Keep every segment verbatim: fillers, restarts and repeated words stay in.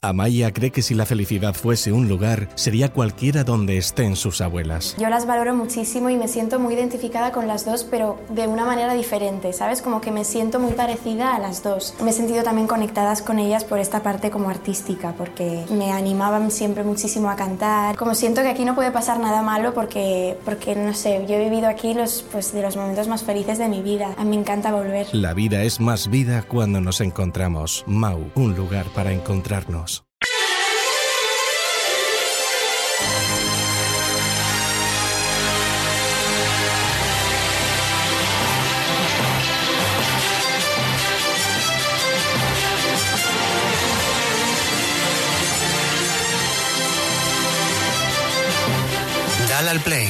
Amaya cree que si la felicidad fuese un lugar, sería cualquiera donde estén sus abuelas. Yo las valoro muchísimo y me siento muy identificada con las dos, pero de una manera diferente, ¿sabes? Como que me siento muy parecida a las dos. Me he sentido también conectadas con ellas por esta parte como artística, porque me animaban siempre muchísimo a cantar. Como siento que aquí no puede pasar nada malo porque, porque no sé, yo he vivido aquí los, pues, de los momentos más felices de mi vida. A mí me encanta volver. La vida es más vida cuando nos encontramos. Mau, un lugar para encontrarnos. Dale al play.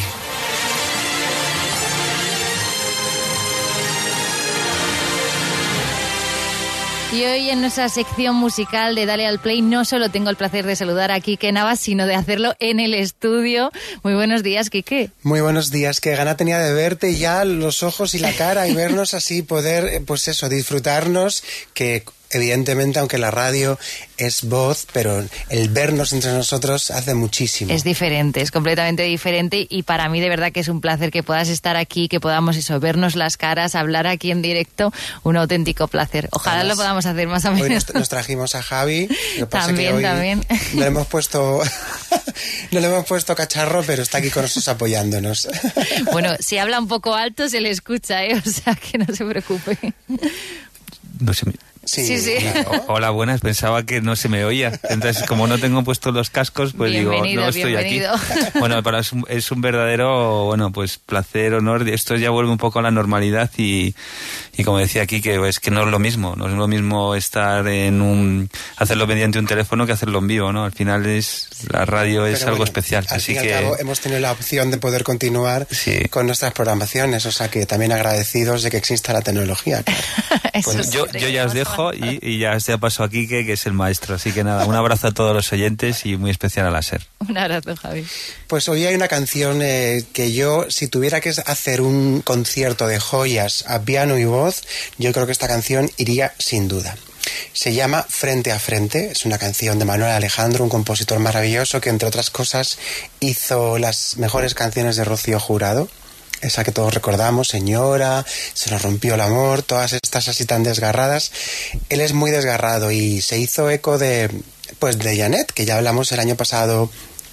Y hoy en nuestra sección musical de Dale al Play no solo tengo el placer de saludar a Quique Navas, sino de hacerlo en el estudio. Muy buenos días, Quique. Muy buenos días, qué gana tenía de verte ya los ojos y la cara y vernos así, poder, pues eso, disfrutarnos, que evidentemente, aunque la radio es voz, pero el vernos entre nosotros hace muchísimo. Es diferente, es completamente diferente y para mí de verdad que es un placer que puedas estar aquí, que podamos eso, vernos las caras, hablar aquí en directo, un auténtico placer. Ojalá Además, lo podamos hacer más o menos. Hoy nos, nos trajimos a Javi. Lo pasa también, que hoy también. No le hemos puesto, no le hemos puesto cacharro, pero está aquí con nosotros apoyándonos. Bueno, si habla un poco alto se le escucha, ¿eh? O sea que no se preocupe. No se me... Sí, sí, sí. Claro. Hola, buenas. Pensaba que no se me oía. Entonces, como no tengo puestos los cascos, pues bienvenido, digo, no estoy bienvenido. aquí. Bueno, para es un, es un verdadero, bueno, pues placer, honor. Esto ya vuelve un poco a la normalidad y, y como decía aquí, que es que no es lo mismo. No es lo mismo estar en un, hacerlo mediante un teléfono que hacerlo en vivo, ¿no? Al final es, la radio es Pero algo bueno, especial. Al así fin y que al cabo hemos tenido la opción de poder continuar sí. con nuestras programaciones, o sea que también agradecidos de que exista la tecnología. Claro. Pues yo, yo ya os dejo y, y ya se ha pasado a Quique, que es el maestro. Así que nada, un abrazo a todos los oyentes y muy especial a la SER. Un abrazo, Javi. Pues hoy hay una canción eh, que yo, si tuviera que hacer un concierto de joyas a piano y voz, yo creo que esta canción iría sin duda. Se llama Frente a Frente, es una canción de Manuel Alejandro, un compositor maravilloso que, entre otras cosas, hizo las mejores canciones de Rocío Jurado. Esa que todos recordamos, Señora, Se nos rompió el amor, todas estas así tan desgarradas. Él es muy desgarrado y se hizo eco de, pues de Janet, que ya hablamos el año pasado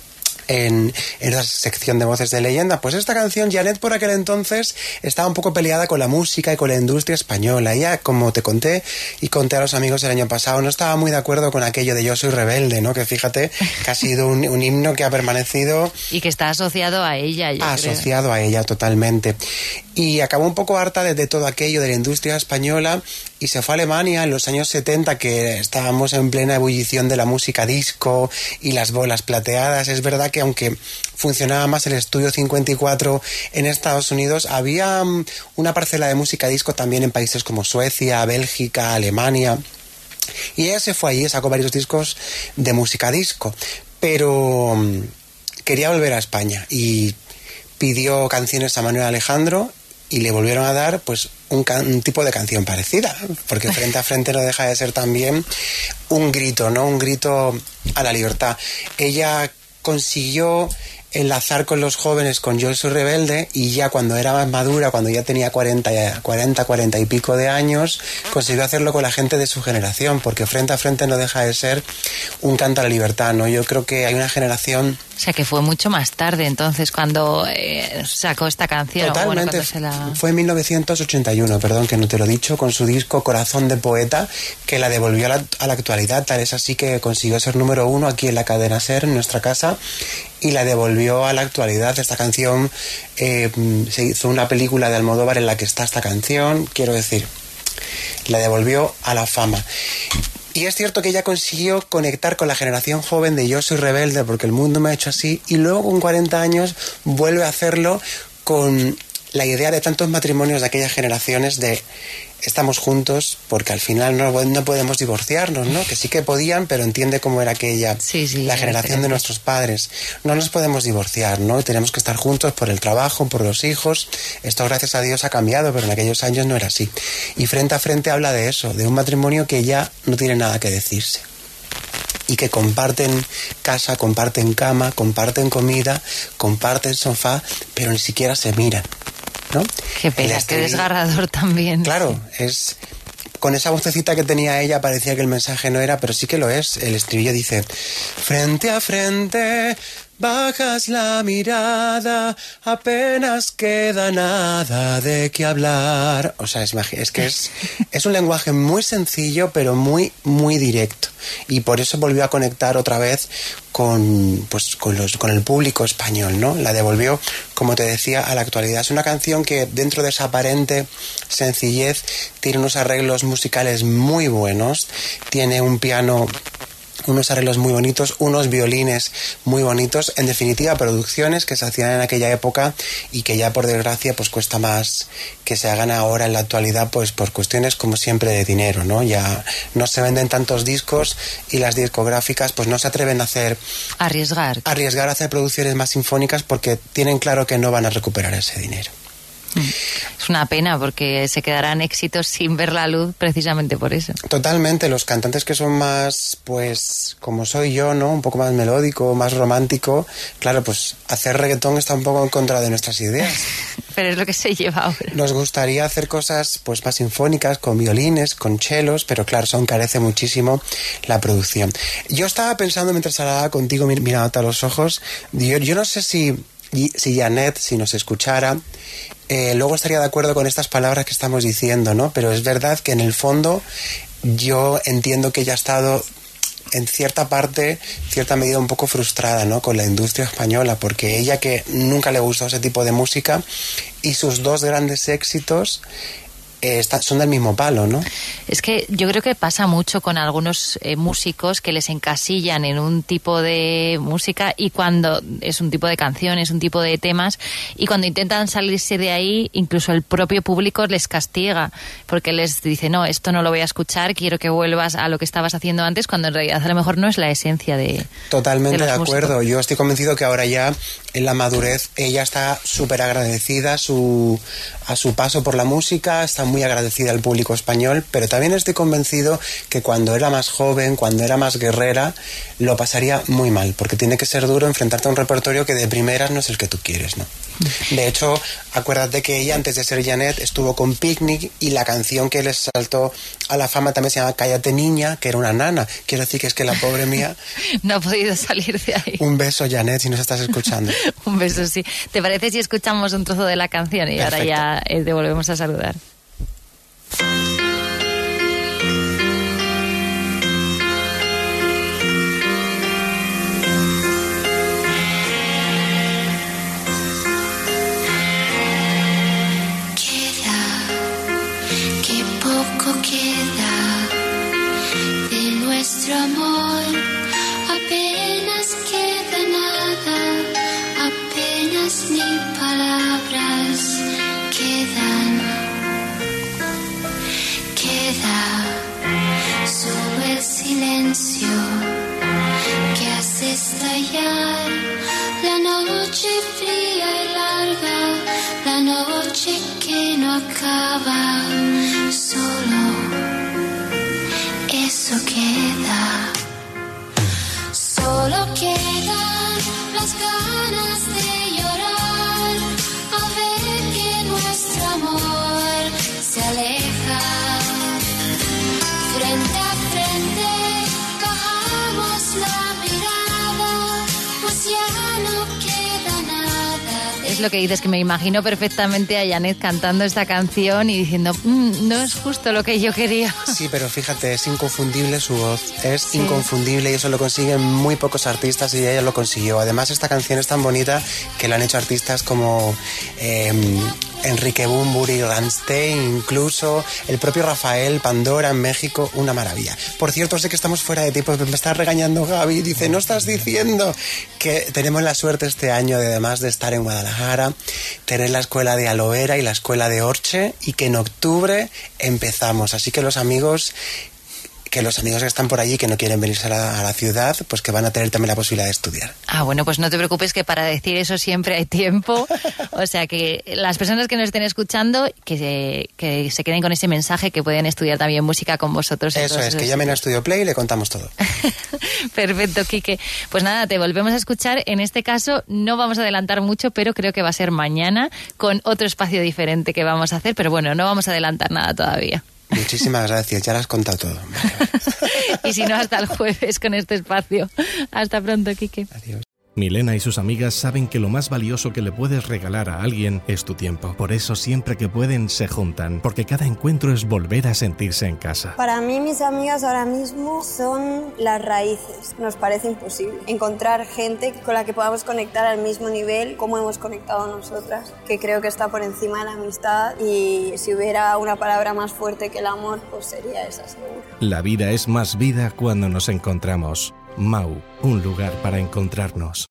en, en la sección de Voces de Leyenda. Pues esta canción, Janet por aquel entonces estaba un poco peleada con la música y con la industria española. Ella, como te conté y conté a los amigos el año pasado, no estaba muy de acuerdo con aquello de Yo soy rebelde, ¿no? Que fíjate que ha sido un, un himno que ha permanecido... Y que está asociado a ella, yo Asociado creo. a ella totalmente. Y acabó un poco harta de, de todo aquello de la industria española y se fue a Alemania en los años setenta, que estábamos en plena ebullición de la música disco y las bolas plateadas. Es verdad que aunque funcionaba más el estudio cincuenta y cuatro en Estados Unidos, había um, una parcela de música disco también en países como Suecia, Bélgica, Alemania. Y ella se fue allí, sacó varios discos de música disco, pero um, quería volver a España y pidió canciones a Manuel Alejandro y le volvieron a dar pues un, can- un tipo de canción parecida, porque Frente a Frente no deja de ser también un grito, ¿no? Un grito a la libertad. Ella consiguió enlazar con los jóvenes con Yo soy rebelde y ya cuando era más madura, cuando ya tenía cuarenta, cuarenta, cuarenta y pico de años, consiguió hacerlo con la gente de su generación, porque Frente a Frente no deja de ser un canto a la libertad, ¿no? Yo creo que hay una generación... O sea, que fue mucho más tarde entonces cuando eh, sacó esta canción. Totalmente, Bueno, se la... fue en mil novecientos ochenta y uno, perdón que no te lo he dicho, con su disco Corazón de Poeta, que la devolvió a la, a la actualidad. Tal es así que consiguió ser número uno aquí en la cadena SER, en nuestra casa, y la devolvió a la actualidad. Esta canción, eh, se hizo una película de Almodóvar en la que está esta canción, quiero decir, la devolvió a la fama. Y es cierto que ella consiguió conectar con la generación joven de Yo soy rebelde porque el mundo me ha hecho así, y luego con cuarenta años vuelve a hacerlo con la idea de tantos matrimonios de aquellas generaciones de estamos juntos porque al final no, no podemos divorciarnos, ¿no? Que sí que podían, pero entiende cómo era aquella, sí, sí, la generación de nuestros padres. No nos podemos divorciar, ¿no? Tenemos que estar juntos por el trabajo, por los hijos. Esto, gracias a Dios, ha cambiado, pero en aquellos años no era así. Y Frente a Frente habla de eso, de un matrimonio que ya no tiene nada que decirse. y que comparten casa, comparten cama, comparten comida, comparten sofá, pero ni siquiera se miran, ¿no? Qué pena, qué desgarrador también. Claro, es... Con esa vocecita que tenía ella parecía que el mensaje no era, pero sí que lo es. El estribillo dice: frente a frente, bajas la mirada, apenas queda nada de qué hablar. O sea, es, es que es, es un lenguaje muy sencillo, pero muy, muy directo. Y por eso volvió a conectar otra vez con, pues, con, los, con el público español, ¿no? La devolvió, como te decía, a la actualidad. Es una canción que, dentro de esa aparente sencillez, tiene unos arreglos musicales muy buenos, tiene un piano... unos arreglos muy bonitos, unos violines muy bonitos, en definitiva producciones que se hacían en aquella época y que ya por desgracia pues cuesta más que se hagan ahora en la actualidad, pues por cuestiones como siempre de dinero, ¿no? Ya no se venden tantos discos y las discográficas pues no se atreven a hacer arriesgar arriesgar a hacer producciones más sinfónicas porque tienen claro que no van a recuperar ese dinero. Es una pena porque se quedarán éxitos sin ver la luz precisamente por eso. Totalmente, los cantantes que son más, pues, como soy yo, ¿no? Un poco más melódico, más romántico, claro, pues hacer reggaetón está un poco en contra de nuestras ideas. Pero es lo que se lleva ahora. Nos gustaría hacer cosas pues más sinfónicas, con violines, con chelos, pero claro, eso encarece muchísimo la producción. Yo estaba pensando mientras hablaba contigo, mirándote a los ojos, yo, yo no sé si, si Janet, si nos escuchara, Eh, luego estaría de acuerdo con estas palabras que estamos diciendo, ¿no? Pero es verdad que en el fondo yo entiendo que ella ha estado en cierta parte, cierta medida un poco frustrada, ¿no? Con la industria española, porque ella que nunca le gustó ese tipo de música y sus dos grandes éxitos Eh, está, son del mismo palo, ¿no? Es que yo creo que pasa mucho con algunos eh, músicos que les encasillan en un tipo de música y cuando es un tipo de canción, es un tipo de temas y cuando intentan salirse de ahí, incluso el propio público les castiga porque les dice, no, esto no lo voy a escuchar, quiero que vuelvas a lo que estabas haciendo antes, cuando en realidad a lo mejor no es la esencia de Totalmente de, de acuerdo. Músicos. Yo estoy convencido que ahora ya en la madurez ella está súper agradecida a su, a su paso por la música, está muy agradecida al público español, pero también estoy convencido que cuando era más joven, cuando era más guerrera, lo pasaría muy mal, porque tiene que ser duro enfrentarte a un repertorio que de primeras no es el que tú quieres, ¿no? De hecho, acuérdate que ella, antes de ser Janet, estuvo con Picnic y la canción que les saltó a la fama también se llama Cállate Niña, que era una nana. Quiero decir que es que la pobre mía... no ha podido salir de ahí. Un beso, Janet, si nos estás escuchando. Un beso, sí. ¿Te parece si escuchamos un trozo de la canción y Perfecto. Ahora ya eh, te volvemos a saludar? Queda de nuestro amor, apenas queda nada, apenas ni palabras quedan, queda solo el silencio que hace estallar la noche fría y larga, la noche que no acaba. Solo eso queda, solo quedan las ganas de llorar al ver que nuestro amor se aleja. Frente a frente bajamos la mirada, pues ya no queda nada. Es lo que dices, que me imagino perfectamente a Janet cantando esta canción y diciendo, mmm, no es justo lo que yo quería. Sí, pero fíjate, es inconfundible su voz, es sí. inconfundible y eso lo consiguen muy pocos artistas y ella lo consiguió. Además, esta canción es tan bonita que la han hecho artistas como eh, Enrique Bunbury, Rammstein, incluso el propio Rafael Pandora en México, una maravilla. Por cierto, sé que estamos fuera de tiempo, me está regañando Gaby, dice, no estás diciendo que tenemos la suerte este año de, además de estar en Guadalajara, tener la escuela de Aloe Vera y la escuela de Orche y que en octubre empezamos, así que los amigos que los amigos que están por allí, que no quieren venirse a la, a la ciudad, pues que van a tener también la posibilidad de estudiar. Ah, bueno, pues no te preocupes, que para decir eso siempre hay tiempo. O sea, que las personas que nos estén escuchando, que se, que se queden con ese mensaje, que pueden estudiar también música con vosotros. Eso es, que llamen a Studio Play y le contamos todo. Perfecto, Quique. Pues nada, te volvemos a escuchar. En este caso no vamos a adelantar mucho, pero creo que va a ser mañana con otro espacio diferente que vamos a hacer. Pero bueno, no vamos a adelantar nada todavía. Muchísimas gracias, ya lo has contado todo. Vale, vale. Y si no, hasta el jueves con este espacio. Hasta pronto, Quique. Adiós. Milena y sus amigas saben que lo más valioso que le puedes regalar a alguien es tu tiempo. Por eso siempre que pueden se juntan, porque cada encuentro es volver a sentirse en casa. Para mí mis amigas ahora mismo son las raíces. Nos parece imposible encontrar gente con la que podamos conectar al mismo nivel como hemos conectado nosotras, que creo que está por encima de la amistad, y si hubiera una palabra más fuerte que el amor, pues sería esa, seguro. La vida es más vida cuando nos encontramos. Mau, un lugar para encontrarnos.